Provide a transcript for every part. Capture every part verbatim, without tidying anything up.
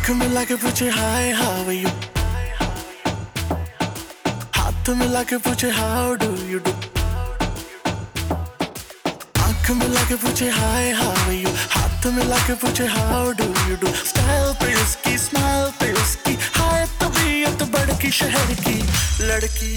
आंख मिला के पूछे हाय हाउ आर यू, हाथ मिला के पूछे हाउ डू यू डू। आंख मिला के पूछे हाय हाउ आर यू, हाथ मिला के पूछे how do you do. Style पे उसकी, स्माइल पे उसकी, हाय तबीयत बड़की शहर की लड़की।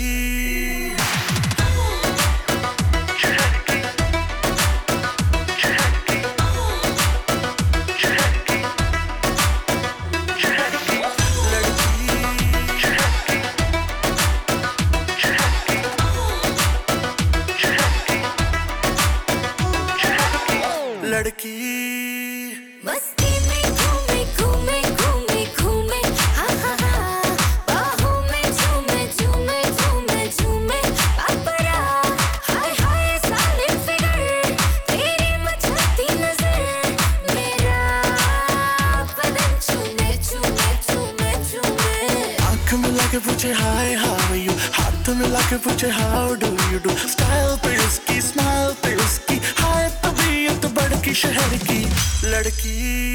लड़की मस्ती में घूमे घूमे घूमे घूमे हा हा हा, बाहों में झूमे झूमे झूमे झूमे पापरा। हाय हाय सालिम फिगर, तेरी मचलती नजर, मेरा बदन चूमे चूमे चूमे चूमे। आंख मिला के पूछे हाय हाउ आर यू, हाथ मिला के पूछे how do you do. Style पे उसकी, स्माइल पे उसकी, हाय तबीयत बड़की शहर की लड़की।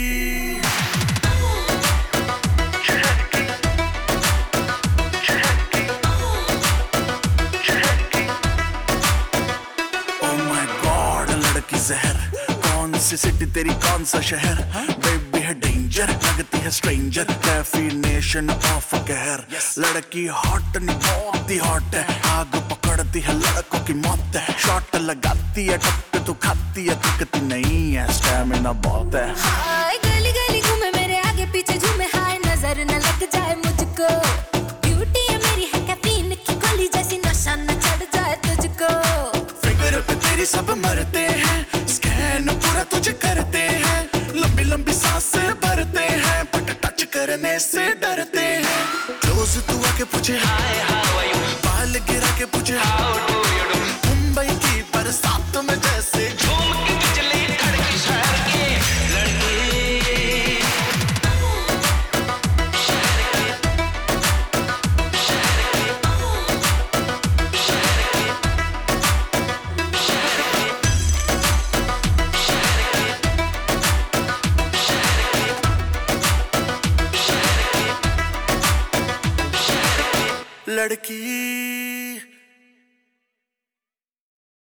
Oh my God, लड़की जहर, कौन सी सिटी तेरी कौन सा शहर। बेबी है डेंजर, लगती है स्ट्रेंजर, डेफिनेशन ऑफ कहर। लड़की हॉट नहीं बहुत ही हॉट है, आग पकड़ती है लड़कों की मौत है। शॉट लगाती है टक्कर तो खाती है, दिखती नहीं है, स्टैमिना बहुत है। हाय गली गली घूमे मेरे आगे पीछे झूमे, हाय नजर न लग जाए मुझको। ब्यूटी है मेरी है कैफीन की गोली जैसी, नशा न चढ़ जाए तुझको। फिगर पे तेरी सब मरते हैं, स्कैन पूरा तुझे करते हैं। लंबी लंबी सांसें भरते हैं, बट टच करने से डरते हैं। क्लोज तू आके पूछे हाय हाउ आर यू, बाल गिरा के पूछे how do you do. Mumbai की बरसात में जैसे झूम के बिजली कड़की शहर की लड़की। लड़की